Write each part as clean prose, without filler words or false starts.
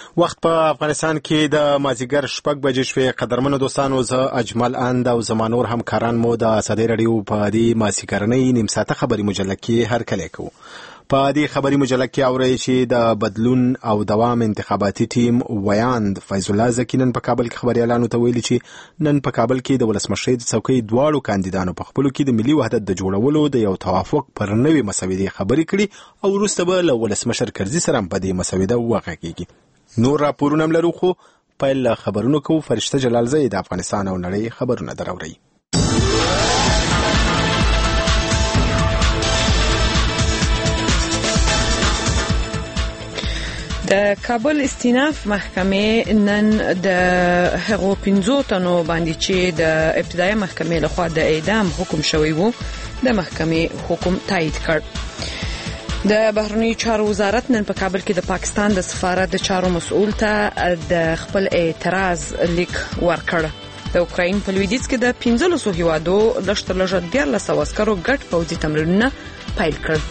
وخت په افغانستان کې د مازیګر 6 بجې شوې. قدرمنو دوستانو، زه اجمل اند او زمانور همکاران مو د ازادي رادیو په دې مازیګرنۍ نیم ساعته خبري مجله کې هرکلی کوو. په دې خبري مجله کې اورئ چې د بدلون او دوام انتخاباتي ټیم ویاند فیض الله زکینن په کابل کې خبريالانو ته ویلي چې نن په کابل کې د ولسمشر د څوکۍ دواړو کاندیدانو په خپلو کې د ملي وحدت د جوړولو د یو توافق پر نوې مسودې خبرې کړي او وروسته به له ولسمشر کرزي سره په دې مسوده وغږیږي. نور راپورونه هم لرو، خو پیل خبرونو کو. فرشته جلالزی د افغانستان او نړۍ خبرونه دراوړي. د کابل استیناف محکمې نن د هغو 15 تنو باندې چې د ابتدایي محکمې لخوا د اعدام حکم شوی وو د محکمې حکم تایید کړ. د بهرنی چارو وزارت نن په کابل کې د پاکستان د سفارت د چارو مسؤل ته د خپل اعتراض لیک ورکړ. د اوکراین په لویدیځ کې د 15 هیوادو لږترلږه 1300 عسکرو ګډ پوځي تمرینونه پیل کړل.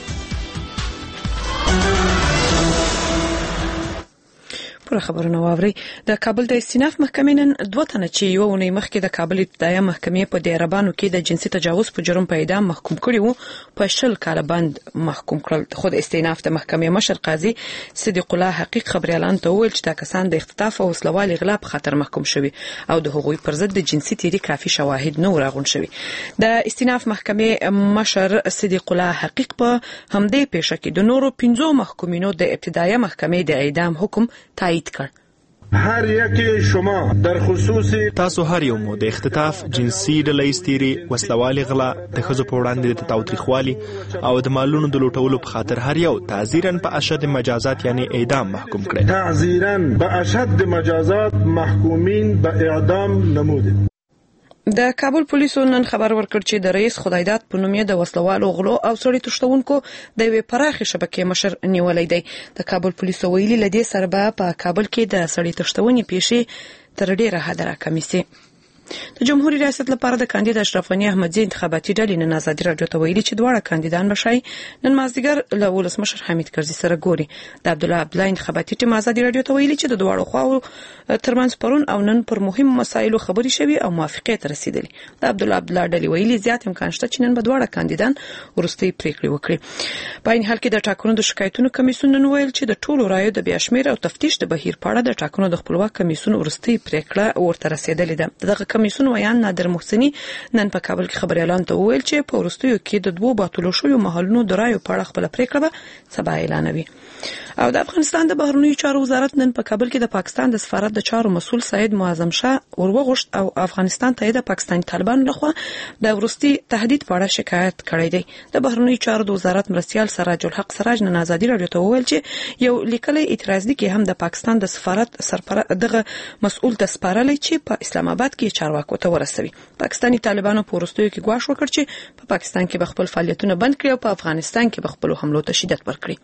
پر خبرونه واوري. د کابل د استیناف محکمې نن 2 تنه چې یو ونې مخکې د کابل ابتدایي محکمې په دیربانو کې د جنسي تجاوز په جرم په اعدام محکوم کړي وو په 10 کاله بند محکوم کړل. خود استیناف د محکمې مشر قاضي صدیق الله حقیق خبريالان ته وویل چې دا کسان د اختطاف او وسلوال اغلا په خاطر محکوم شوي او د هغوی پر ضد د جنسي تیری کافي شواهد نه راغون شوي. د استیناف محکمې مشر صدیق الله حقیق په همدې پیښه کې د نورو 15 محکومینو د ابتدایي محکمې د اعدام حکم تایید کړ. هر یکی شما در خصوص تاسو هر یو مو د اختطاف، جنسي ډله‌ییز تیری، وسلوال غلا، د ښځو په وړاندې د تاوتریخوالي او د مالونو د لوټولو په خاطر هر یو تعزیراً په اشد مجازات یعنی اعدام محکوم کړي. تعزیراً به اشد مجازات محکومین به اعدام نموده. د کابل پولیسو نن خبر ورکړ چې د رئیس خدایداد په نوم د وسلوالو غلو او سړی تښتونکو د یوې پراخې شبکې مشر نیولای دی. د کابل پولیسو ویلي لدې سره په کابل کې د سړی تښتونې پیښې تر ډیره حد راکمې سي. د جمهوریت ریاست لپاره د کاندید اشرف غنی احمدزی انتخاباتي ډلې نن ازادي راډیو ته ویلي چې دواړه کاندیدان بشای نن مازدیګر له ولسمشر حمید کرزي سره ګوري. د عبدالله عبدالله انتخاباتي ټیم ازادي راډیو ته ویلي چې د دواړو خواو ترمنځ پرون او نن پر مهم مسایلو خبري شوي او موافقه ته رسیدلي. د عبدالله عبدالله ډلې ویلي زیات امکان شته چې نن به دواړه کاندیدان ورستي پریکړې وکړي. په این حال کې د ټاکنو د شکایتونو کمیسیون نن ویل چې د ټولو رایو د بیا شمیر او تفتیش د بهیر په اړه د ټاکنو د خپلواک کمیسیون ورستي پریکړه ورته رسیدلې ده. دغه کمیسیون ویان نادر محسنی نن په کابل کې خبريالان ته وویل چې په ورستیو کې د 2 باطلو شویو محلونو د رایو په اړه خپل پریکړه به سبا اعلانوي. او د افغانستان د بهرنیو چارو وزارت نن په کابل کې د پاکستان د سفارت د چارو مسؤل سید معظم شاه وروغشت او افغانستان ته د پاکستاني طالبانو لخوا د ورستي تهدید په اړه شکایت کړی دی. د بهرنیو چارو د وزارت مرستیال سراج الحق سراج نن ازادي راډیو ته وویل چې یو لیکلي اعتراض دی کې هم د پاکستان د سفارت سرپرست دغه مسؤل ته سپارلی چې په اسلام آباد کې چارواکو ته ورسوي. پاکستاني طالبانو په ورستیو کې ګواښ وکړ چې په پاکستان کې به خپل فعالیتونه بند کړي او په افغانستان کې به خپل حملو ته شدت ورکړي.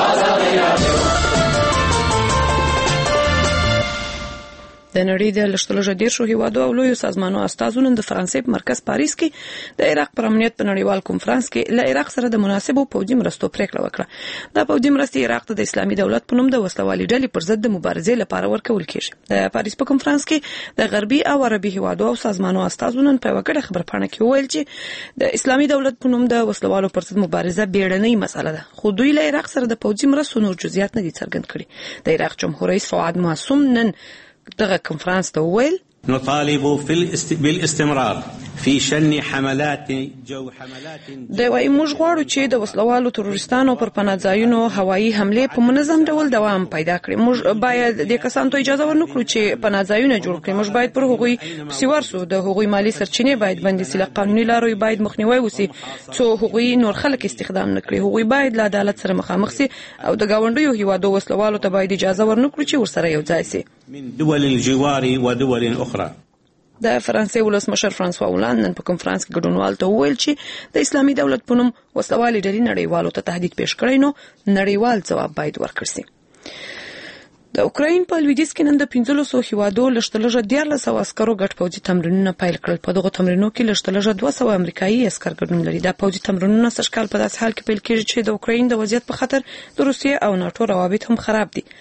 د نړۍ د لږترلږه 10 هیوادو او لویو سازمانونو استازو د فرانسې په مرکز پاریس کې د عراق پر امنیت په نړیوال کنفرانس کې له عراق سره د مناسبو پوځي مرستو پریکړه وکړه. دا پوځي مرستې عراق ته د اسلامي دولت په نوم د وسلوالي ډلې پر ضد د مبارزې لپاره ورکول کیږي. د پاریس په کنفرانس کې د غربي او عربي هیوادو او سازمانونو استازو نن په وکړه خبرپاڼه کې وویل چې د اسلامي دولت په نوم د وسلوالو پر ضد مبارزه بیړنۍ مسله ده، خو دوی له عراق سره د پوځي مرستو نور جزئیات نه دي څرګند کړي. د عراق جمهور رئیس فؤاد معصوم نن دغه کنفرانس ته وویل نطالب بالاستمرار في شن حملات جو حملات د وای موږ غواړو چې د وسلوالو تروریستانو پر پناهځایونو هوایي حملې په منظم ډول دوام پیدا کړي. موږ باید د کسانو ته اجازه ورنکړو چې پناهځایونه جوړ کړي. موږ باید پر هغوی سیورسو د هغوی مالی سرچینې باید بندي سي. له قانوني لارو باید مخنیوي وسی څو هغوی نور خلک استخدام نکړي. هغوی باید له عدالت سره مخامخ سي او د گاونډیو هیوادو وسلوالو ته باید اجازه ورنکړو چې ورسره یو ځای سي. من دول الجوار ودول اخرى. د فرانسې ولسمشر فرانسوا هولند نن په کنفرانس کې ګډونوال ته وویل چې د اسلامي دولت په نوم وسلوالي ډلې نړیوالو ته تهدید پیښ کړی نو نړیوال ځواب باید ورکړي سي. د اوکراین په لویدیځ کې نن د 1500 هیوادو لږترلږه 1300 عسکرو ګډ پوځي تمرینونه پیل کړل. په دغه تمرینونو کې لږترلږه 200 امریکایي عسکر ګډون لري. دا پوځي تمرینونه سږکال په داسې حال کې پیل کېږي چې د اوکراین د وضعیت په خاطر د روسیې او ناتو روابط هم خراب دي.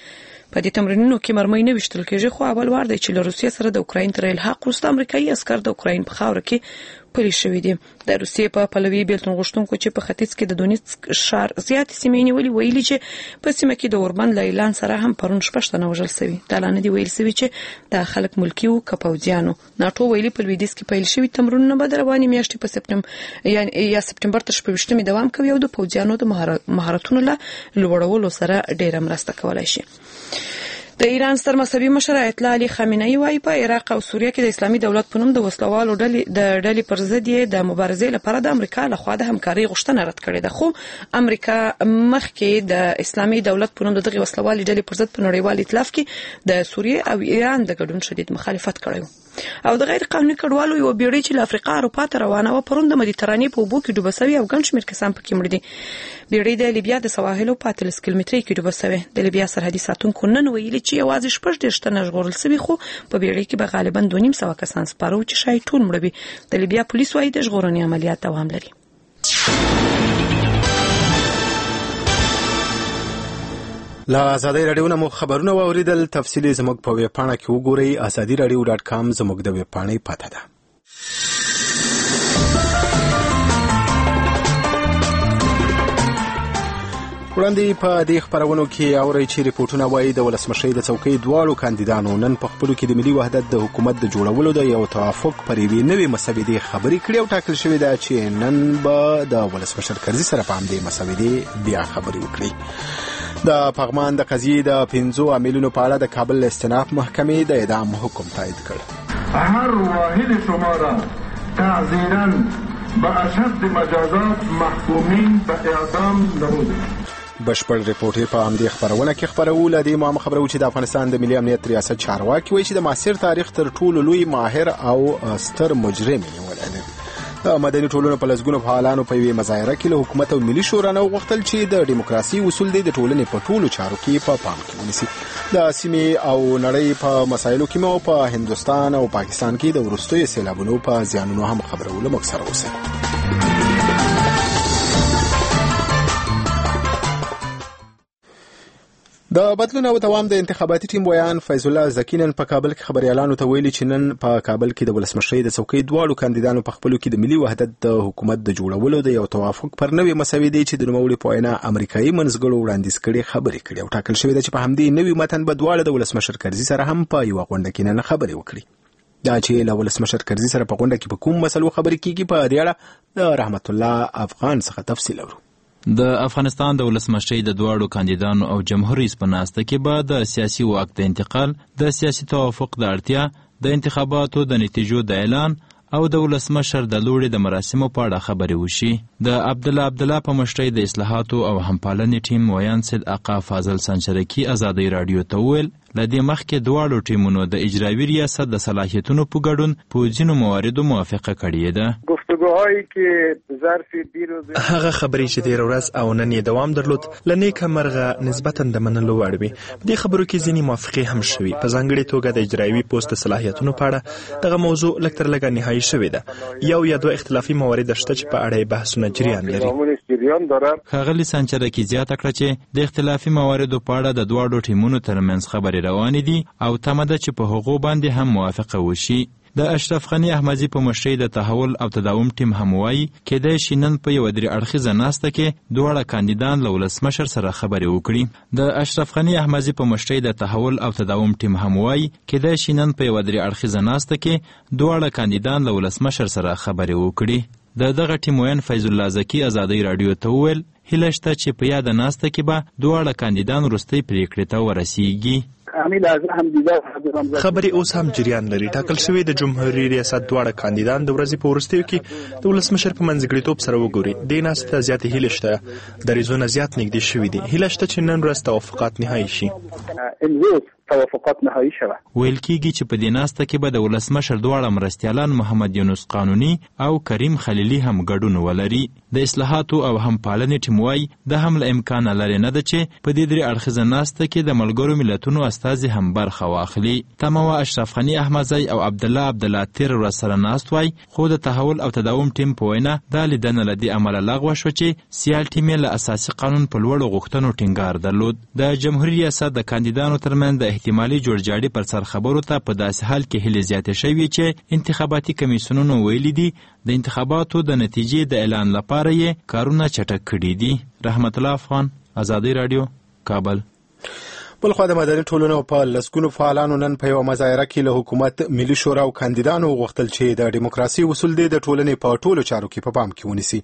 په دې تمرینونو کې مرمۍ نه وشتل کېږي، خو اول وار دی چې له روسیې سره د اوکراین تر الحاق وروسته امریکایي عسکر د اوکراین په خاوره کې پلي شوي دي. د روسیې په پلوي بیلتون غوښتونکو چې په ختیځ کې د دونیتسک ښار زیاتې سیمې نیولې ویلي چې په سیمه کې د اوربند له اعلان سره هم پرون 6 تنه وژل شوي. دا لا نه دي ویل شوي چې د خلک ملکي او کپوځیانو. ناټو ویلي په لویدیځ کې پیل شوي تمرینونه به د روانې میاشتې په سپټمبر تر 28 دوام کوي او د پوځیانو د مهارتونو له لوړولو سره ډېره مرسته کولای شي. د ایران ستر مذهبي مشر آیت الله علي خامنه‌ای وايي په عراق او سوریه کې د اسلامي دولت په نوم د وسلوالو ډلې پر ضد د مبارزې لپاره د امریکا لخوا د همکاري غوښتنه رد کړې ده، خو امریکا مخکې د اسلامي دولت په نوم دغه وسلوالي ډلې پر ضد په نړیوال ائتلاف کې د سوریه او ایران د ګډون شدید مخالفت کړی او د غیر قانوني کډوالو یو بیړۍ چې له افریقا اروپا ته روانه و پرون د مدیترانې په اوبو کې ډوبه شوې او ګڼ شمېر کسان پکې مړه دي. بیړۍ د لیبیا د سواحلو په 13 کیلومترۍ کې ډوبه شوې. د لیبیا سرحدي ساتونکو نن ویلي چې یوازې 6 تنه ژغورل شوي، خو په بیړۍ کې به غالبا 2.5 کسان سپاره چې شاید ټول مړه وي. د لیبیا پولیس وايي د ژغورنې عملیات دوام لري. لا ازادي رادیو نو خبرونه واوریدل. تفصیلی زموږ په ویب پاڼه کې وګورئ. azadiradio.com زموږ د ویب پاڼې پته ده. وړاندې په دې خبرونو کې اورئ چې ریپورتونه وايي د ولسمشۍ د څوکۍ دواړو کاندیدانو نن په خپلو کې د ملي وحدت د حکومت د جوړولو د یو توافق پر یوې نوې مسودې خبرې کړې او ټاکل شوې ده چې نن به د ولسمشر کرزي سره په همدې مسودې بیا خبرې وکړي. د پغمان د قضیې د 5 عاملونو په اړه د کابل استئناف محکمې د اعدام حکم تایید کړ. هر واحد شما را تعزیراً به اشد مجازات محکومین به اعدام نمودیم. بشپړ ریپورت په همدې خبرونه کې خبرو. لدې ما خبرو چې د افغانستان د ملي امنیت ریاست چارواکي وایي چې د معاصر تاریخ تر ټولو لوی ماهر او ستر مجرم نیولای. د مدني ټولنو په لسګونو فعالانو په یوې مظاهره کې له حکومت او ملي شورا نه وغوښتل چې د دیموکراسي اصول د ټولنې په ټولو چارو کې په پام کې ونیسي. د سیمې او نړۍ په مسایلو کې مو په هندستان او پاکستان کې د وروستیو سیلابونو په زیانونو هم خبرو. له موږ سره اوسئ. د بدلون او دوام د انتخاباتي ټیم ویان فیض الله زکینن په کابل کې خبريالانو ته ویلي چې نن په کابل کې د ولسمشۍ د څوکۍ دواړو کاندیدانو په خپلو کې د ملي وحدت د حکومت د جوړولو د یو توافق پر نوې مسودې چې د نوموړي په وینا امریکایي منځګړو وړاندیز کړي خبرې کړي او ټاکل شوې ده چې په همدې نوې متن به دواړه د ولسمشر کرزي سره هم په یو غونډه کې نن خبرې وکړي. دا چې له ولسمشر کرزي سره په غونډه کې په کوم مسلو خبرې کیږي په دې اړه د رحمت الله افغان څخه تفصیل اورو. د افغانستان د ولسمشۍ د دواړو کاندیدانو او جمهور رئیس په ناسته کې به د سیاسي واک د انتقال، د سیاسي توافق د اړتیا، د انتخاباتو د نتیجو د اعلان او د ولسمشر د لوړې د مراسمو په اړه خبرې وشي. د عبدالله په مشرۍ د اصلاحاتو او همپالنې ټیم ویان سید آقا فاضل سنچرکي ازادي رادیو ته وویل لدې مخکې دواړو ټیمونو د اجرایي ریاست د صلاحیتونو په ګډون په ځینو مواردو موافقه کړې ده. گفتگوهایی که ظرف دیروز هغه خبرې چې ډېر ورځ او نن یې دوام درلود لنیکه مرغه نسبتا د منلو وړ وي. په دې خبرو کې ځینې موافقې هم شوي. په ځانګړې توګه د اجرایي پوسټ د صلاحیتونو په اړه دغه موضوع لږ تر لږه نهایي شوې ده. یو یا دوه اختلافي موارد شته چې په اړه بحثونه جریان لري. ښاغلي سنچرکي زیاته کړه چې د اختلافي مواردو په اړه د دواړو ټیمونو ترمنځ خبرې روانې دي او تمه ده چې په هغو باندې هم موافقه وشي. د اشرف غنی احمدی په مشرۍ د تحول او تداوم ټیم هم وایي کېدای شي نن په یوه درې اړخیزه ناسته کې دواړه کاندیدان له ولسمشر سره خبرې وکړي. د اشرف غنی احمدی په مشرۍ د تحول او تداوم ټیم هم وایي کېدای شي نن په یوه درې اړخیزه ناسته کې دواړه کاندیدان له ولسمشر سره خبرې وکړي. د دغه ټیم ویان فیض الله زکی ازادي رادیو ته وویل هیله شته چې په یاده ناسته کې به دواړه کاندیدان وروستۍ پریکړې ته ورسیږي. خبرې اوس هم جریان لري. ټاکل شوی د جمهوریت ریاست دواړه کاندیدان د ورځې په وروستیو کې د ولسمشر په منځګړیتوب سره وګوري. دې ناسته زیاتې هیلې شته. دریځونه زیات نږدې شوي دي. هیله شته چې نن ورځ توافقات نهایي شي. توافقات نهایی شوه. ویل کېږي چې په دې ناسته کې به د ولسمشر دواړه مرستیالان محمد یونس قانوني او کریم خلیلي هم ګډون ولري. د اصلاحاتو او هم پالنې ټیم وایي د هم له امکانه لرې نه ده چې په دې 3 اړخیزه ناسته کې د ملګرو ملتونو استازي هم برخه واخلي. تمه وه اشرف غني احمدزی او عبدالله عبدالعطر ورسره ناست وای، خو د تحول او تداوم ټیم په وینا دا لیدنه له دې امله لغوه شوه چې سیال ټیم یې له اساسي قانون په لوړو غوښتنو ټینګار درلود. د جمهوري ریاست د کاندیدانو ترمنځ د احتمالي جوړجاړي پر سر خبرو ته په داسې حال کې هیلې زیاتې شوې چې انتخاباتي کمیسیونونو ویلي دي د انتخاباتو د نتیجې د اعلان لپاره یې کارونه چټک کړي دي. رحمت الله افغان، ازادي رادیو، کابل. بلخوا د مدني ټولنو په لسګونو فعالانو نن په یوه مظاهره کې له حکومت، ملي شورا او کاندیدانو غوښتل چې د دیموکراسي اصول د ټولنې په ټولو چارو کې په پام کې ونیسي.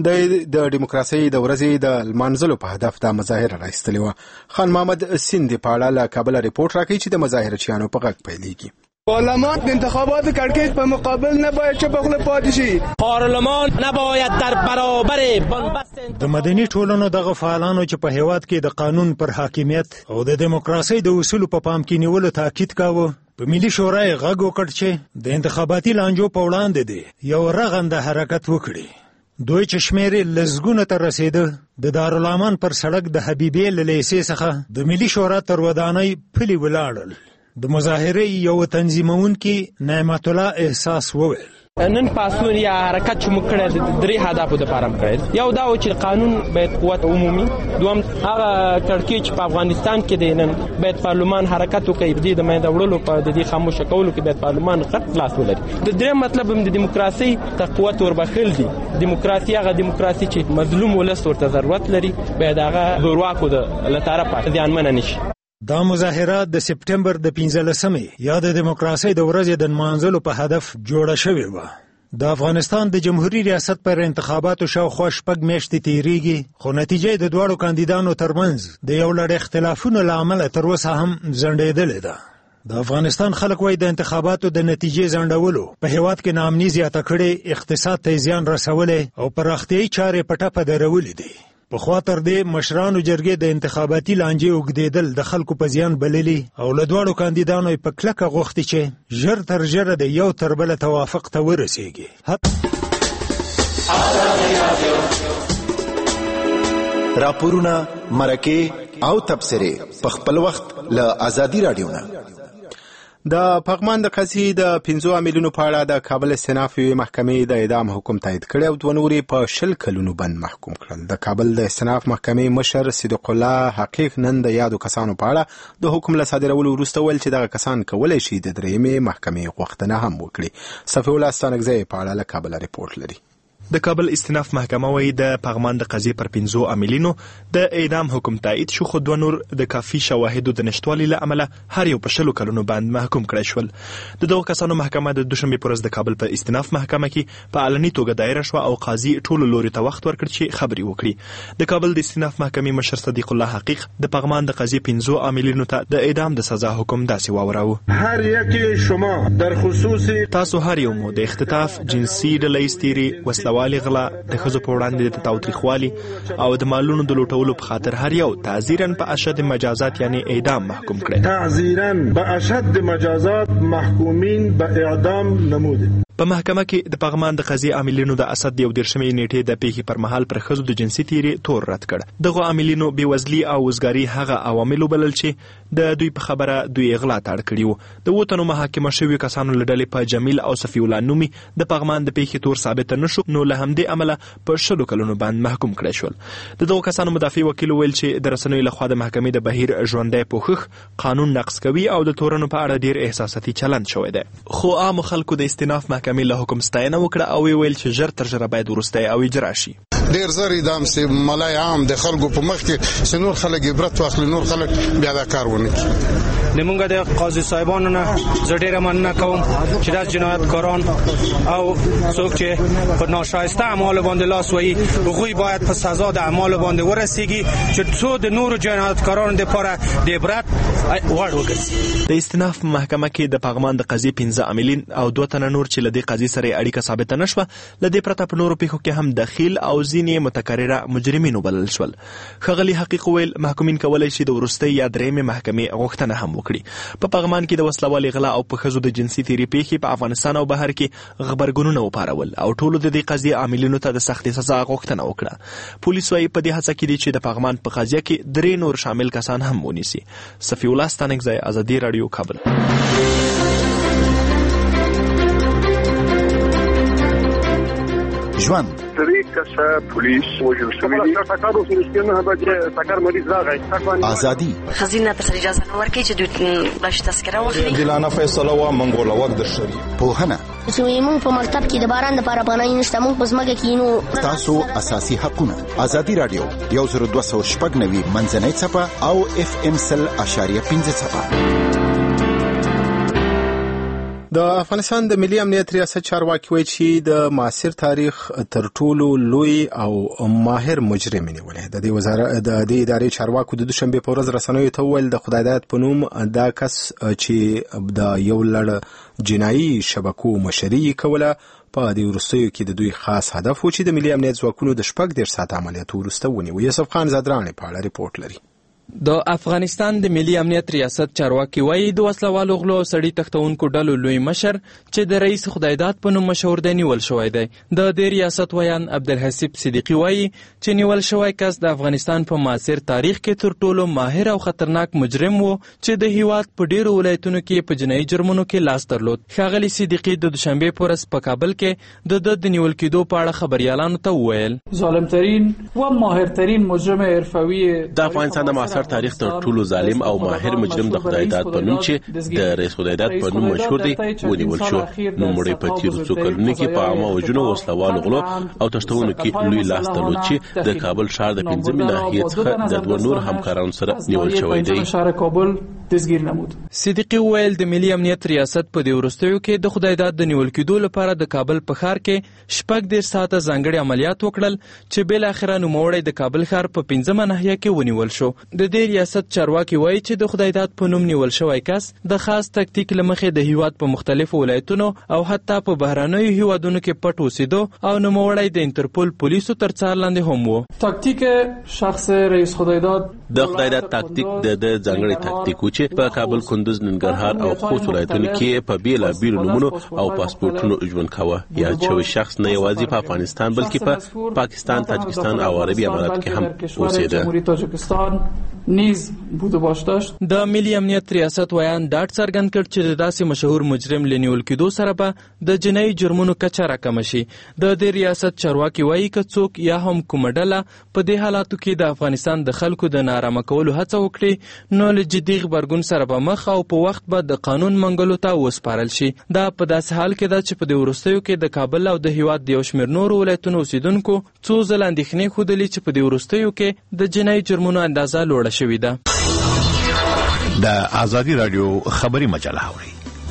د دیموکراسي د ورځې د لمانځلو په هدف دا مظاهره راایستلې وه. خان محمد سیندي په اړه له کابل ریپورت راکوي چې د مظاهرچیانو په غږ پیلېږي. پارلمان انتخابات کڑکیج په مقابل نباید چپ خوله پاتې شي. پارلمان نباید در برابر بنبست د مدني ټولنو دغه فعالانو چې په هیواد کې د قانون پر حاکمیت او د دیموکراسي د اصولو په پام کې نیولو تاکید کاوه، په ملي شورا یې غږ وکړ چې د انتخاباتي لانجو په وړاندې دی یو رغنده حرکت وکړي. دوی چې شمېر یې لسګونو ته رسېده، د دارالعمان پر سړک د حبیبې له لیسې څخه د ملي شورا تر ودانۍ پلي ولاړل. د مظاهرې یو تنظیمونکي نعمت الله احساس وویل نن پاسون یا حرکت چې موږ کړی د 3 هدفو دپاره کړی. یو دا و چې قانون باید قوت عمومي، دوم هغه کړکېچ په افغانستان کې دی نن باید پارلمان حرکت وکړي، د دې د منځه وړلو په د دې خاموشه کولو کې باید پارلمان غټ لاس ولري. د درېیم مطلب هم د دیموکراسي ته قوت وربخښل دي. دیموکراسي هغه دیموکراسي چې مظلوم ولس ورته ضرورت لري باید هغه زورواکو له طرفه زیانمنه نشي. دا مظاهرات د سپټمبر د 15مې یا د دیموکراسۍ د ورځې د نمانځلو په هدف جوړه شوې وه. د افغانستان د جمهوري ریاست پر انتخاباتو شاوخوا 6 میاشتې تیریږي، خو نتیجه د دواړو کاندیدانو ترمنځ د یو لړ اختلافونو له امله تر اوسه هم ځنډېدلې ده. د افغانستان خلک وایي د انتخاباتو د نتیجې ځنډولو په هیواد کې ناامني زیاته کړې، اقتصاد ته زیان رسولی او پراختیایي چارې په ټپه درولې دي. پخوا تر دې مشرانو جرګې د انتخاباتي لانجې اوږدېدل د خلکو په زیان بللي او له دواړو کاندیدانو یې په کلکه غوښتي چې ژر تر ژره د یو تر بله توافق ته ورسیږي. راپورونه، مرکې او تبصرې په خپل وخت له ازادي رادیو نه. د پغمان د قضیې د 5 عاملینو په اړه د کابل استیناف یوې محکمې د اعدام حکم تایید کړی او 2 نور په 10 کلونو بند محکوم کړل. د کابل د استیناف محکمې مشر صدیق الله حقیق نن د یادو کسانو په اړه د حکم له صادرولو وروسته ویل چې دغه کسان کولی شي د 3مې محکمې غوښتنه هم وکړي. صفي الله ستانکزی په اړه له کابل ریپورت لري. د کابل استیناف محکمه وایي د پغمان د قضیې پر 5 عاملینو د اعدام حکم تایید شو، خو 2 نور د کافي شواهدو د نشتوالي له امله هر یو په 10 کلونو باندې محکوم کړای شول. د دغو کسانو محکمه د دوشنبې په ورځ د کابل په استیناف محکمه کې په علني توګه دایره شوه او قاضي ټولو لوري ته وخت ورکړ چې خبرې وکړي. د کابل د استیناف محکمې مشر صدیق الله حقیق د پغمان د قضیې 5 عاملینو ته د اعدام د سزا حکم داسې واوراوه: هر یکی شما در خصوص تاسو هر یو مو د اختطاف، جنسي ډلهییز تیري، وسلوالې غلا، د ښځو په وړاندې د تاوتریخوالي او د مالونو د لوټولو په خاطر هر یو تعزیراً په اشد مجازات یعنی اعدام محکوم کړي. تعزیراً به اشد مجازات محکومین به اعدام نموده. په محکمه کې د پغمان د قضیې عاملینو د اسد د 19 نیټې د پیښې پر مهال پر ښځو د جنسي تیري تور رد کړ. دغه عاملینو بېوزلي او وزګاري هغه عوامل وبلل چې د دوی په خبره دوی غلا ته اړ کړي وو. د 2 تنو محاکمه شویو کسانو له ډلې په جمیل او صفي الله نومي د پغمان د پیښې تور ثابته نه شو، نو له همدې امله په 10 کلونو باندې محکوم کړای شول. د دغو کسانو مدافع وکیل ویل چې د رسنیو لخوا د محکمې د بهیر ژوندی پوښښ قانون نقض کوي او د تورنو په اړه ډیر احساساتي چلند شوی دی. خو عام خلکو د استیناف محکمې له حکم ستاینه وکړه او ویل چې ژر تر ژره باید وروستی او اجرا شي. ډیر زر اعدام سي ملای عام د خلکو په مخ کې سنور خلک عبرت واخلي، نور خلک بیا دا کار ونه کوي. نمونږ د قاضي صاحبانو نه زه ډیره مننه کوم چې دا جنایتکاران او څوک چې په ناشایسته اعمالو باندې لاس وهي هغوی باید په سزا د اعمالو باندې ورسیږي چې څو د نورو جنایتکارانو دپاره د عبرت واړ وګرځي. د استیناف محکمه کې د پغمان د قضیې 15 عاملین او 2 تنه نور چې له دې قضیې سره اړیکه ثابته نشوه، له دې پرته په نورو پیښو کې هم دخیل او ځینې متکرره مجرمین وبلل شول. ښاغلي حقیق ویل محکومین کولای شي د وروستۍ یا درېیمې محکمې غوښتنه هم وکړي. په پغمان کې د وسلوالې غلا او په ښځو د جنسي تیري پیښې په افغانستان او بهر کې غبرګونونه وپارول او ټولو د دې قضیې عاملینو ته د سختې سزا غوښتنه وکړه. پولیس وايي په دې هڅه کې دي چې د پغمان په قضیه کې 3 نور شامل کسان هم ونیسي. صفی الله ستانکزی، ازادي رادیو، کابل. ژوند پولیس وژل شوی دي. ټاکر اوس نه بجې ټاکر مریض راغی. ازادي خزینه ته اجازه نه ورکړي چې دوی باش تذکره واخلي. دلانه فیصله وا منګول وخت در شری. پوهنه زموږ په مکتب کې د باران لپاره پناه نشته، موږ په ځمکه کې نو. تاسو اساسي حقونه. ازادي رادیو 102.9 منځنۍ څپه او FM 100.5 څپه. د افغانستان د ملي امنیت ریاست چارواکي وایي چې د معاصر تاریخ تر ټولو لوی او ماهر مجرم نیولې. د دې وزارت د دې ادارې چارواکو د دوشنبه په ورځ رسنیو ته وویل د خدایداد په نوم دا کس چې د یو لړ جنایي شبکو مشري کوله په دې وروستیو کې د دوی خاص هدف و چې د ملي امنیت ځواکونو د 14 ساعت عملیاتو وروسته ونیو. یوسف خان زادرانی په اړه ریپورت لري. د افغانستان د ملي امنیت ریاست چارواکي وایي د وسلوالو غلو سړي تختونکو ډلو لوی مشر چې د رئیس خدایداد په نوم مشهور دی نیول شوی دی. د دې ریاست ویان عبدالحسیب صدیقي وایي چې نیول شوی کس د افغانستان په معاصر تاریخ کې تر ټولو ماهر او خطرناک مجرم و چې د هیواد په ډیرو ولایتونو کې په جنایي جرمونو کې لاس درلود. ښاغلي صدیقي د دوشنبه په ورځ په کابل کې د نیول کېدو په اړه خبريالانو ته وویل ظالمترین و ماهرترین مجرم حرفوي د افغانستان د معاصر تاریخ تر ټولو ظالم او ماهر مجرم د خدایداد په نوم چې د رئیس خدایداد په نوم مشهور دی ونیول شو. نوموړی په تیرو څو کلونو کې په عامه وژنو، وسلوالو غلو او تښتونو کې لوی لاس درلود چې د کابل ښار د 15 ناحیې څخه د 2 نور همکارانو سره نیول شوی دی. صدیقي ویل د ملي امنیت ریاست په دې وروستیو کې د خدایداد د نیول کېدو لپاره د کابل په ښار کې 14 ساعته ځانګړي عملیات وکړل چې بل اخره نوموړی د کابل ښار په 15 ناحیه کې ونیول شو. د دې ریاست چارواکي وایي چې د خدایداد په نوم نیول شوی کس د خاص تکتیک لمخې د هیواد په مختلفو ولایتونو او حتی په بهرنیو هیوادونو کې پټ اوسېدو او نوموړی د انټرپول پولیسو تر څار لاندې هم و. تکتیک شخص رئیس خدایداد د خدایداد تکتیک د ځانګړي تکتیک و چې په کابل، کندوز، ننګرهار او خوست ولایتونو کې په بیلابیلو نومونو او پاسپورتونو ژوند کاوه. یا چې شخص نه یوازې په افغانستان بلکې په پاکستان، تاجکستان او عربي امارات کې هم اوسېده. نیز بوده باش داشت. د ملي امنیت ریاست ویان ډاډ څرګند کړ چې د داسې مشهور مجرم لنیول کېدو سره به د جنایي جرمونو کچه راکمه شي. د دې ریاست چارواکي وایي که څوک یا هم کومه ډله په دې حالاتو کې د افغانستان د خلکو د نارامه کولو هڅه وکړي نو له جدي غبرګون سره به مخ او په وخت به د قانون منګلو ته وسپارل شي. دا په داسې حال کې ده چې په دې وروستیو کې د کابل او د هیواد د یو شمېر نورو ولایتونو اوسیدونکو څو ځله اندېښنې ښودلې چې په دې وروستیو کې د جنایي جرمونو اندازه لوړه شوې ده. د ازادي رادیو خبري مجله اوري.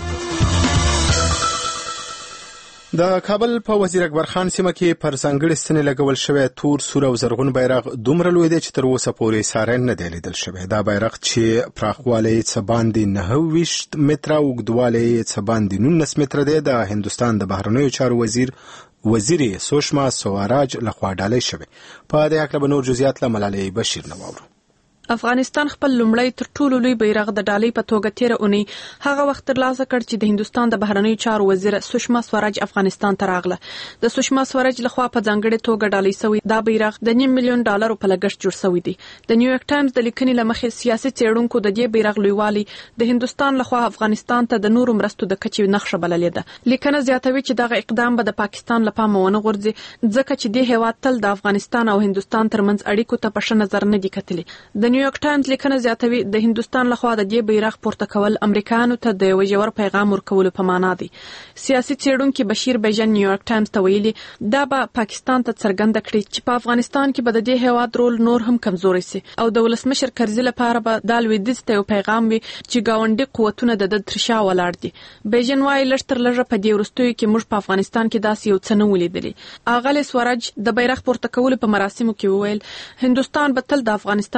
د کابل په وزیر اکبر خان سیمه کې پر ځانګړي ستنې لګول شوی تور، سور او زرغون بیرغ دومره لوی دی چې تر اوسه پورې ساری نه دی لیدل شوی. دا بیرغ چې پراخوالی څه باندې 29 متره، اوږدوالی څه باندې 19 متره دی، د هندوستان د بهرنیو چارو وزیر سوشما سوراج لخوا ډالۍ شوی. په دې هکله به نور جزئیات له ملالۍ بشیر نه واورو. افغانستان خپل لومړی تر ټولو لوی بیرغ د ډالۍ په توګه تیر اونۍ هغه وخت ترلاسه کړ چې د هندوستان د بهرنیو چارو وزیر سوشما سوراج افغانستان ته راغله. د سوشما سوراج لخوا په ځانګړې توګه ډالۍ شوی دا بیرغ د $9 ملیون په لګښت جوړ شوی دی. د نیویارک ټایمز د لیکنې لمخې سیاسي څېړونکو د دې بیرغ لویوالي د هندوستان لخوا افغانستان ته د نورو مرستو د کچې نقشه بللې ده. لیکنه زیاتوي چې دغه اقدام به د پاکستان لپاره مونه غورځي ځکه چې د هیواد تل د افغانستان او هندوستان ترمنځ اړیکو ته په ښه نظر نه دي کتلي. د نیویارک ټایمز لیکنه زیاتوي د هندوستان لخوا د دې بیرغ پورته کول امریکایانو ته د یو ژور پیغام ورکولو په معنا دی. سیاسي څېړونکي بشیر بیژن نیویارک ټایمز ته ویلي دا به پاکستان ته څرګنده کړي چې په افغانستان کې به د دې هیواد رول نور هم کمزوري سي او د ولسمشر کرزي لپاره به د لویدیځ ته یو پیغام وي چې ګاونډي قوتونه د ترشا ولاړ دي. بیژن وايي لږ تر لږه په دې وروستیو کې موږ په افغانستان کې داسې یو څه نه ولیدلي. اغلی سوراج د بیرغ پورته کولو په مراسمو کې وویل هندوستان به تل د افغانستان لومړی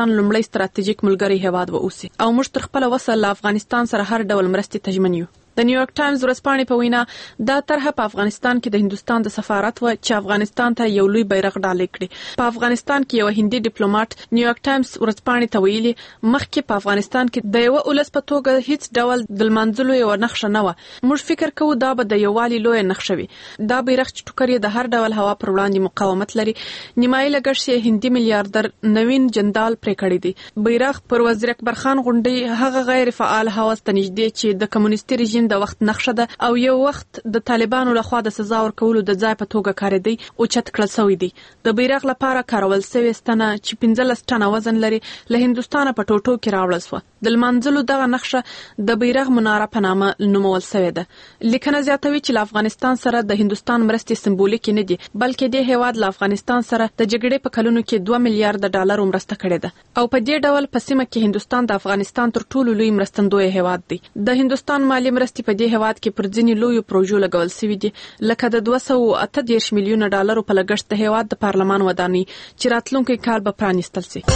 نړۍ ستراتیژیک ملګری هیواد و اوسي او موږ تر خپل وسه له افغانستان سره هر ډول مرستې تضمین یو. د نیویارک ټایمز ورځپاڼې په وینا دا طرحه په افغانستان کې د هندستان د سفارت و چې افغانستان ته یو لوی بیرغ ډالۍ کړي. په افغانستان کې یو هندي ډیپلوماټ نیویارک ټایمز ورځپاڼې ته ویلي مخکې په افغانستان کې د یو ولس په توګه هیڅ ډول د منځلو یو نقشه نه و. موږ فکر کوو دا به د یووالي لوی نقشه وي. دا بیرغ چې ټوکر یې د هر ډول هوا پر وړاندې مقاومت لري. نیمایي لګښت هندي میلیارډر نوین جندال پرې کړی دی. بیرغ پر وزیر اکبر خان غونډې هغه غیر فعال هوس ته نږدې چې د کمونیستي رژیم د وخت نقشه ده او یو وخت د طالبانو لخوا د سزا ورکولو د ځای په توګه کاریدي او چت کړل شوی دی. د بیرغ لپاره کارول شوی ستنه چې 15 ټنه وزن لري له هندستان په ټوټو کې راوړل شو. د منځلو دغه نقشه د بیرغ مناره په نامه نومول شوی ده. لیکنه زیاتوي چې له افغانستان سره د هندستان مرستې سمبولیک نه دي بلکې د هیواد له افغانستان سره د جګړې په کلونو کې 2 میلیارډ ډالر مرسته کړې ده او په دې ډول په سیمه کې هندستان د افغانستان تر ټولو لوی مرستندوی هیواد دی. د هندستان مالی مرستې په دې هیواد کې پر ځینې لوی پروژو لګول شوی دي لکه د 238 میلیونه ډالر په لګښت د هیواد د پارلمان ودانۍ چې راتلونکي کال به پرانیستل شي.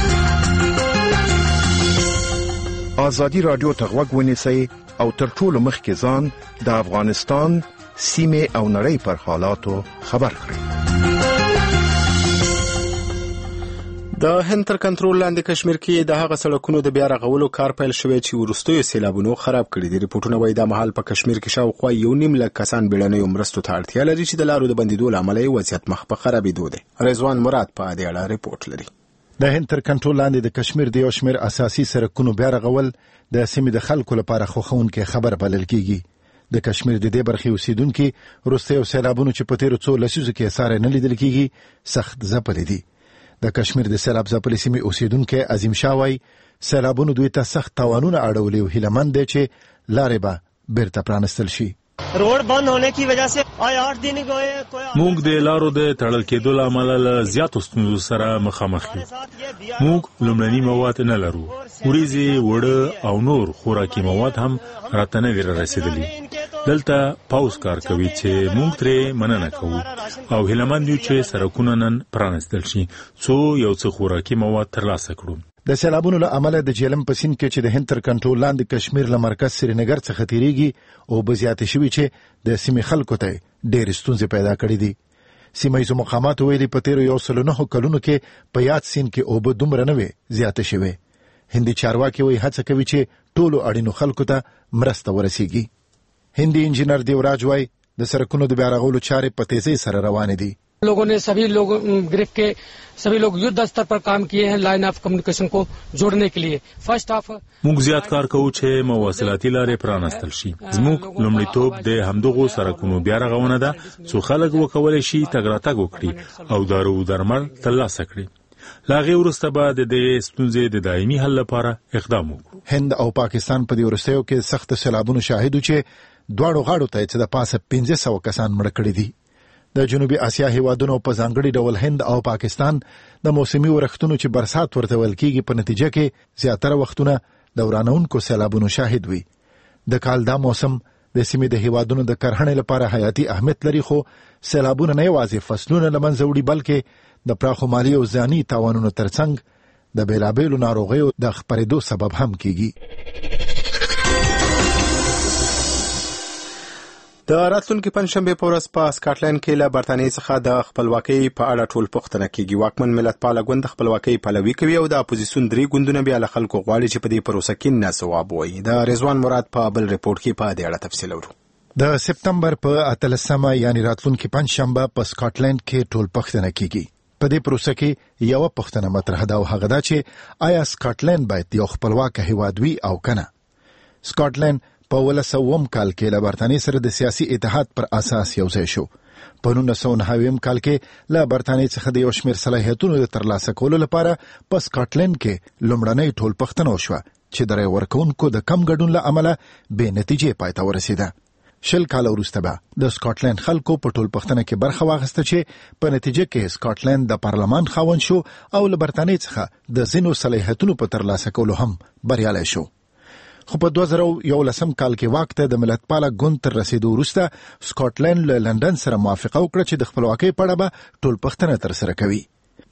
ازادي رادیو ته غوږ ونیسئ او تر ټولو مخکې ځان د افغانستان سیمه او نړۍ پر حالاتو خبر کړئ. د هند تر کنټرول لاندې کشمیر کې د هغه سړکونو د بیا رغولو کار پیل شوی چې وروستیو سیلابونو خراب کړي دي. ریپورتونه وايي د مهال په کشمیر کې شاوخوا 1.5 لک کسان بیړنیو مرستو ته اړتیا لري چې د لارو د بندیدو لامل یې وضعیت مخ په خرابېدو دی. رضوان مراد په دې اړه ریپورت لري. د هند تر کنټرول لاندې د کشمیر د یو شمېر اساسي سړکونو بیا رغول د سیمې د خلکو لپاره خوښونکې خبر بلل کیږي. د کشمیر د دې برخې اوسیدونکو وروستیو سیلابونو چې په تیرو څو لسیزو کې ساره نه لیدل کیږي سخت ځپلې دي. د کشمیر د سیلاب ځپلې سیمې اوسیدونکو عظیم شاوی سیلابونو دوی ته سخت تاوانونه اړولي او هیلمند دي چې لارې به بیرته پرانستل شي. روډ بند ہونے کی وجہ سے آیا 8 دن گئے موږ د لارو د تړل کېدو لامل له زیاتو ستونزو سره مخامخ یو. موږ لومړني مواد نه لرو. وریځې وړه او نور خوراکي مواد هم راته نه رسیدلي. دلته پاوس کار کوي چې موږ ترې مننه کوو او هیلمند یو چې سرکونه نن پرانستل شي څو یو څه خوراکي مواد ترلاسه کړو. د سیلابونو له امله د جیلم په سیند کې چې د هند تر کنټرول لاندې کشمیر له مرکز سرینګر څخه تیریږي او بزیاتې شوي چې د سیمې خلکو ته ډېرې ستونزې پیدا کړې دي. سیمه ییزو مقاماتو ویلي په تیرو 109 کلونو کې په یاد سیند کې اوبه دومره نه وې زیاتې شوې. هندي چارواکي وایي هڅه کوي چې ټولو اړینو خلکو ته مرسته ورسیږي. هندي انجینر دیوراج وایي د سړکونو د بیا رغولو چارې په تیزۍ سره روانې دي. लोगों ने सभी लोग ग्रिफ के सभी लोग युद्ध स्तर पर काम किए हैं लाइन ऑफ कम्युनिकेशन को जोड़ने के लिए. First off موږ زیات کار کوو چې مواصلاتي لارې پرانستل شي. زموږ لومړیتوب د همدغو سړکونو بیا رغونه ده څو خلک وکولای شي تګ راتګ وکړي او دارو درمل ترلاسه کړي. لا غیر وروسته به د دې ستونزې د دایمي حل لپاره اقدام وکړو. هند او پاکستان په دې وروستیو کې سخت سیلابونو شاهد چې دواړو غاړو ته چې د پاسه 1500 کسان مړ کړي دي. د جنوبي اسیا هیوادونو په ځانګړي ډول هند او پاکستان د موسمي ورښتونو چې برسات ورته ویل کیږي په نتیجه کې زیاتره وختونه د ورانونکو سیلابونو شاهد وي. د کال دا موسم د سیمې د هیوادونو د کرهڼې لپاره حیاتي اهمیت لري خو سیلابونه نه یوازې فصلونه له منځه وړي بلکې د پراخو مالي او ځاني تاوانونو ترڅنګ د بیلابیلو ناروغیو د خپرېدو سبب هم کیږي. د راتلونکي پنځشنبه په ورځ په سکاټلند کې له برتانیې څخه د خپلواکۍ په اړه ټول پوښتنه کیږي. واکمن ملتپاله ګوند خپلواکۍ پلوي کوي او د اپوزیسیون درې ګوندونه بیا له خلکو غواړي چې په دې پروسه کې ناځواب وایي. د رضوان مراد په بل ریپورت کې په دې اړه تفصیل اورو. د سپتمبر په 18 یعنی راتلونکي پنځشنبه په سکاټلند کې ټول پوښتنه کیږي. په دې پروسه کې یو پوښتنه مطرح ده او هغه دا چې آیا سکاټلند باید یو خپلواک هیواد وي او کنه. سکاټلند په 1900 کال کې له برتانیې سره د سیاسي اتحاد پر اساس یو ځای شو. په 1990 کال کې له برتانیې څخه د یو شمېر صلاحیتونو د ترلاسه کولو لپاره په سکاټلند کې لومړنۍ ټول پوښتنه وشوه چې د رایې ورکوونکو د کم ګډون له امله بې نتیجې پای ته ورسېده. 10 کال وروسته به د سکاټلند خلکو په ټول پوښتنه کې برخه واخیسته چې په نتیجه کې سکاټلند د پارلمان خاوند شو او له برتانیې څخه د ځینو صلاحیتونو په ترلاسه کولو هم بریالی شو. خو په 2011 کال کې واک ته د ملتپاله ګوند تر رسیدو وروسته سکاټلند له لندن سره موافقه وکړه چې د خپلواکۍ په اړه به ټول پوښتنه ترسره کوي.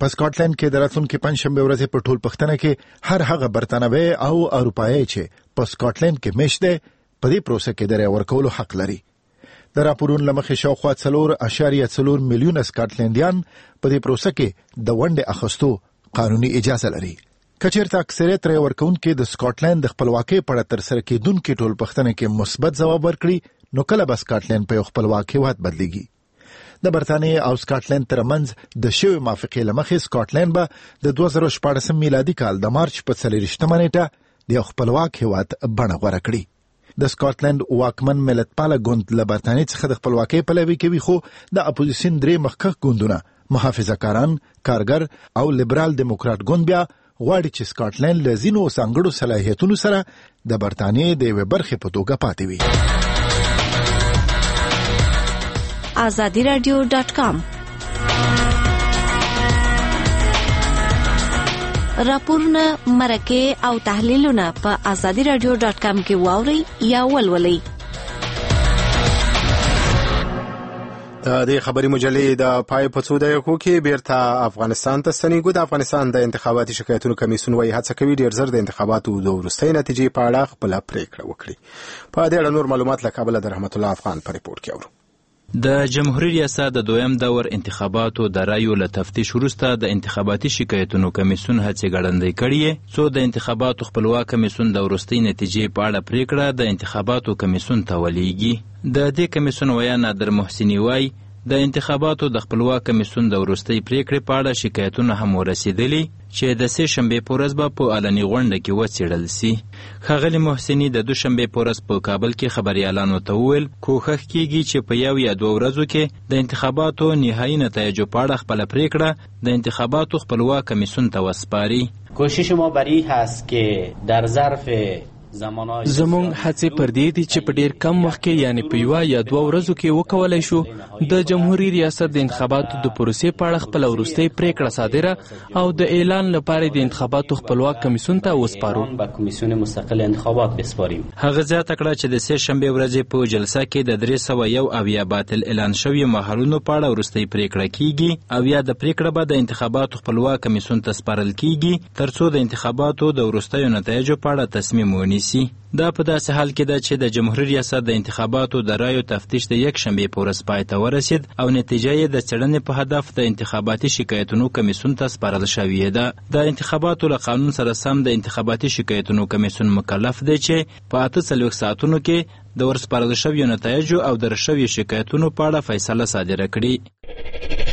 په سکاټلند کې د راتلونکي پنځشنبه ورځې په ټول پښتنه کې هر هغه برتانوي او اروپایي چې په سکاټلند کې مشته په دې پروسه کې د ورکولو حق لري. د راپورونو لمخې شاوخوا 4.4 میلیونه سکاټلندیان په دې پروسه کې د ونډې اخیستو قانوني اجازه لري. کچېرته اکثریت رای ورکوونکي د سکاټلند د خپلواکۍ په اړه تر سره کېدونکي ټول پښتنه کې مثبت ځواب ورکړي نو کله به سکاټلند په خپلواک هېواد بدلېږي. د برتانیې او سکاټلند ترمنځ د شوی موافقې لمخې سکاټلند به د 2014 میلادي کال د مارچ په 24 نیټه د خپلواک هېواد بڼه غوره کړي. د سکاټلند واکمن ملتپاله ګوند له برتانیې څخه د خپلواکۍ پلوي کوي، خو د اپوزیسیون درې مخکښ ګوندونه محافظه‌کاران، کارګر او لیبرال دیموکرات ګوند بیا غواړي چې سکاټلند له ځینو ځانګړو صلاحیتونو سره د برتانیې د یوې برخې په توګه پاتې وي. azadiradio.com راپورونه، مرکې او تحلیلونه په azadiradio.com کې واورئ یا ولولئ. د خبري مجلې د پای په څو دقیقو کې بیرته افغانستان ته ستنېږو. د افغانستان د انتخاباتي شکایتونو کمیسیون وايي هڅه کوي ډېر ژر د انتخاباتو د وروستۍ نتیجې په اړه خپله پرېکړه وکړي. په دې اړه نور معلومات له کابله د رحمت الله افغان په ریپورټ کې اورو. د جمهوریت ریاست د دویم دور انتخاباتو د رایو له تفتیش وروسته د انتخاباتي شکایتونو کمیسیون هڅې ګړندۍ کړې څو د انتخاباتو خپلواک کمیسیون د وروستۍ نتیجې په اړه پرېکړه د انتخاباتو کمیسیون ته ولېږي. د دې کمیسیون ویاند نادر محسني وایي د انتخاباتو د خپلواک کمیسیون د وروستۍ پرېکړې په اړه شکایتونه هم ورسېدلي چې د سې شنبې په ورځ به په علني غونډه کې وڅېړل سي. ښاغلي محسني د دوشنبې په ورځ په کابل کې خبریالانو ته وویل کوښښ کیږي چې په 1 یا 2 ورځو کې د انتخاباتو نهایي نتایجو په اړه خپله پرېکړه د انتخاباتو خپلواک کمیسیون ته وسپاري. کوشش ما بر این هست که در ظرف زمونږ هڅې پر دې دي چې په ډیر کم وخت کې یعنی په 1 یا 2 ورځو کې وکولای شو د جمهوریت ریاست د انتخاباتو د پروسې په اړه خپل وروستۍ پرېکړه صادره او د اعلان لپاره د انتخاباتو خپلواک کمیسیون ته وسپارو. کمیسیون مستقل انتخابات بسپاریم. هغه زیاته کړه چې د سې شنبې ورځې په جلسه کې د 301 باطل اعلان شوی محلونو په اړه وروستۍ پرېکړه کیږي او یا د پرېکړه به د انتخاباتو خپلواک کمیسیون ته سپارل کیږي ترڅو د انتخاباتو د وروستیو نتایجو په اړه تصمیم ونیسي. دا په داسې حال کې ده چې د جمهوریت ریاست د انتخاباتو د رایو تفتیش د 1 شنبې په ورځ پای ته ورسید او نتیجه یې د څېړنې په هدف د انتخاباتي شکایتونو کمیسیون ته سپارل شوې ده. د انتخاباتو له قانون سره سم د انتخاباتي شکایتونو کمیسیون مکلف دی چې په 48 ساعتونو کې د ورسپارل شویو نتایجو او د رشویو شکایتونو په اړه فیصله صادره کړي.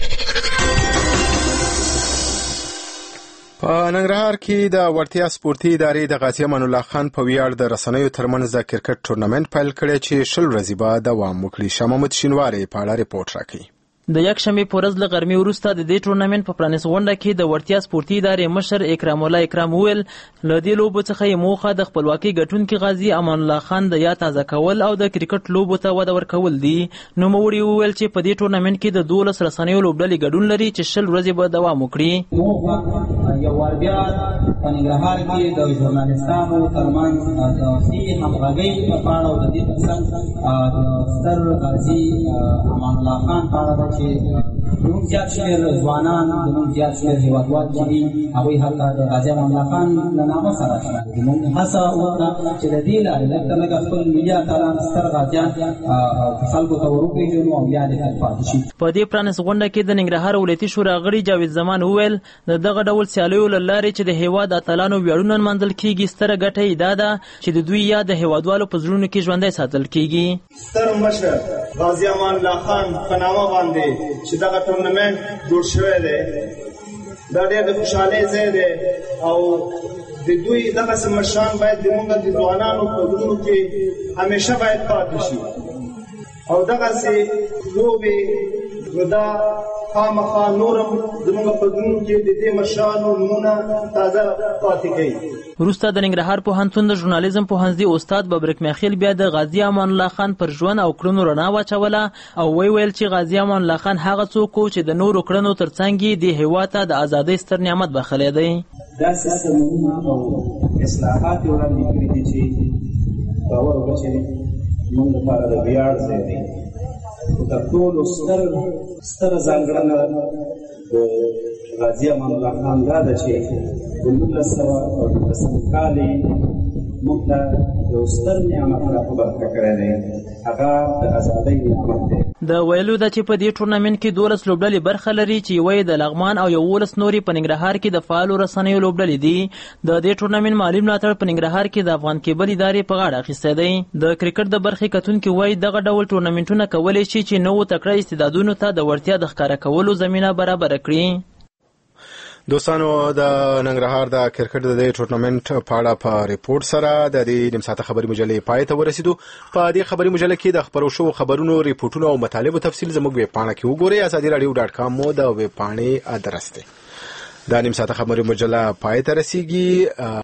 په ننګرهار کې د وړتیا سپورتي ادارې د غازي امان الله خان په ویاړ د رسنیو ترمنځ د کرکټ ټورنمنت پیل کړی چې 10 ورځې به دوام وکړي. شاه محمود شینواری په اړه ریپورټ راکوي. د 1 شنبې په ورځ له غرمې وروسته د دې ټورنمنت په پرانیست غونډه کې د وړتیا سپورتي ادارې مشر اکرام الله اکرام وویل له دې لوبو څخه یې موخه د خپلواکۍ ګټونکي غازي امان الله خان د یاد تازه کول او د کرکټ لوبو ته وده ورکول دي. نوموړي وویل چې په دې ټورنمنت کې د 12 رسنیو لوبډلې ګډون لري چې 10 ورځې به دوام وکړي. یو وار بیا په ننګرهار کې د ژورنالیستانو ترمنځ د سیاسي همغږۍ په اړه او د دې ترڅنګ د ستر غازي امان الله خان په اړه چې زموږ زیات شمېر ځوانان زموږ زیات شمېر هېوادوال چې دي هغوی هلته د غازي امان الله خان له نامه سره اشنا دي. موږ هڅه وکړه چې د دې لارې لږ تر لږه خپل ملي اتلان ستر غازیان خلکو ته وروپېژنو او یاد یې تل پاتې شي. په دې پرانیست غونډه کې د ننګرهار ولایتي شورا غړي جاوید زمان وویل د دغه ډول سیالیو له لارې چې د هېواد اتلانو ویاړونه نمانځل کېږي ستره ګټه یې دا ده چې د دوی یاد د هېوادوالو په زړونو کې ژوندی ساتل کېږي. ستر مشر غازي امان الله خان په نامه باندې چې دغه ټورنمنت جوړ شوی دی دا ډېر د خوشحالۍ ځای دی او د دوی دغسې مشران باید زموږ د ځوانانو په زړونو کې همیشه باید پاتې شي او دغسې لوبې نو دا خامخا نورم زموږ په زړونو کې د دې مشرانو نومونه تازه پاتې کوي. وروسته د ننګرهار پوهنتون د ژورنالیزم پوهنځي استاد ببرک میخیل بیا د غازي امان الله خان پر ژوند او کړنو رڼا واچوله او ویل چې غازي امان الله خان هغه څوک و چې د نورو کړنو ترڅنګ یې دې هېواد ته د ازادۍ ستر نعمت بخښلی دی. دا سیستمونه او اصلاحات یې وړاندې کړي دي چې باور وکړه چې موږ لپاره د ویاړ ځای دی. خو تر ټولو ستره ځانګړنه د غازي امان الله خان دا ده چې د 1919 کال موږ ته یو ستر نعمت را په برخه کړی دی، هغه د ازادۍ نعمت دی. د ویلو ده چې په دې ټورنمنټ کې 12 لوبډلې برخه لري چې یوې د لغمان او 11 نورې په ننګرهار کې د فعالو رسنیو لوبډلې دي. د دې ټورنمنټ مالي ملاتړ په ننګرهار کې د افغان کیبل ادارې په غاړه اخیستی دی. د کرکټ د برخې کتونکي وایي دغه ډول ټورنمنټونه کولی شي چې نوو تکړه استعدادونو ته د وړتیا د ښکاره کولو زمینه برابره کړي. دوستانو د ننګرهار د کرکټ د ټورنمنټ په اړه په ریپورت سره د دې نیم ساعته خبري مجلې پای ته ورسېدو. په دې خبري مجلې کې د خبرو شو خبرونو، ریپورتونو او مطالبو تفصیل زموږ ویب پاڼه کې وګورئ. azadiradio.com مو د ویب پاڼې ادرس دی. دا نیم ساعته خبري مجله پای ته رسیږي.